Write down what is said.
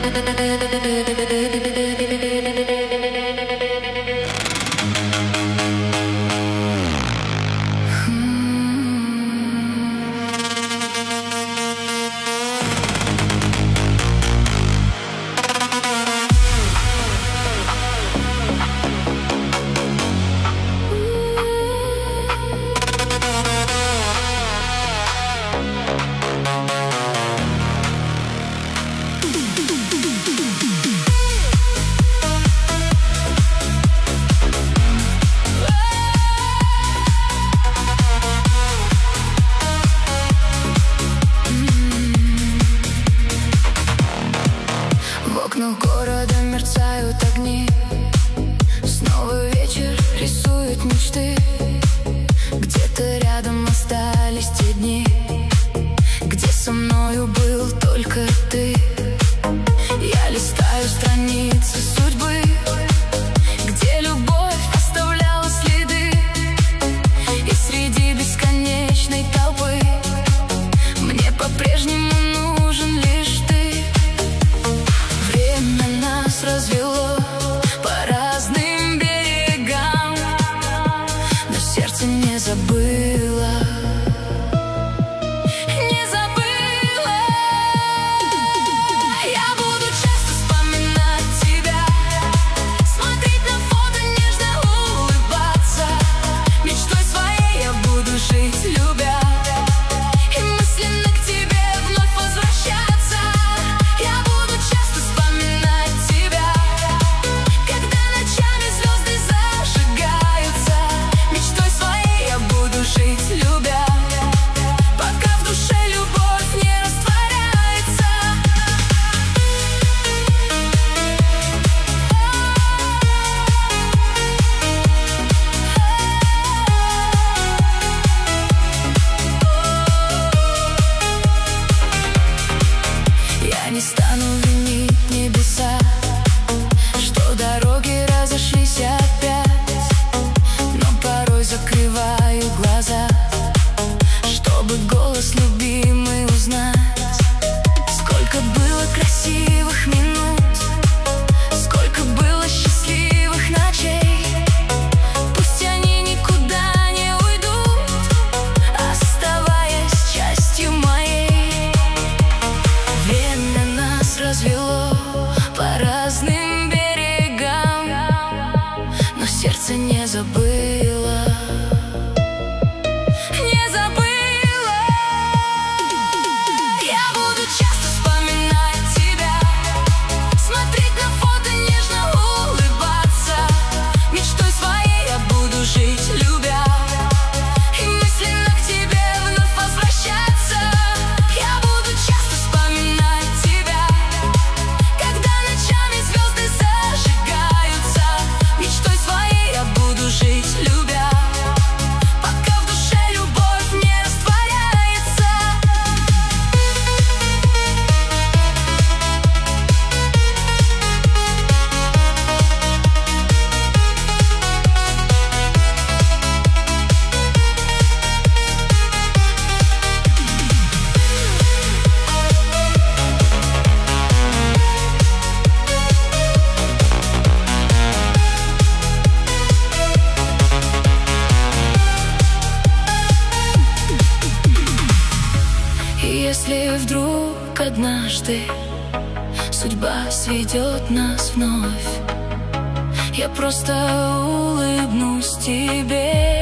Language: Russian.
окнах города мерцают огни. Снова вечер рисует мечты. Где-то рядом остались те дни, где со мною был только ты. Я листаю страницы судьбы, где любовь оставляла следы. И среди бесконечной толпы мне по-прежнему нужен лишь ты. Время нас развело по разным берегам, но сердце не забыло. Не стану винить небеса, что дороги разошлись опять, но порой закрываю глаза, чтобы голос любимый узнать. Сколько было красивых минут, сколько было счастливых ночей. Пусть они никуда не уйдут, оставаясь частью моей. Время нас развело по разным берегам, но сердце не забыло. Не забыло. Я буду часто вспоминать тебя, смотреть на фото, нежно улыбаться. Мечтой своей я буду жить, любя, и мысленно к тебе вновь возвращаться. Я буду часто вспоминать тебя, когда ночами звезды зажигаются. Мечтой своей я буду жить, любя, пока в душе любовь не растворяется. Если вдруг однажды судьба сведет нас вновь, я просто улыбнусь тебе.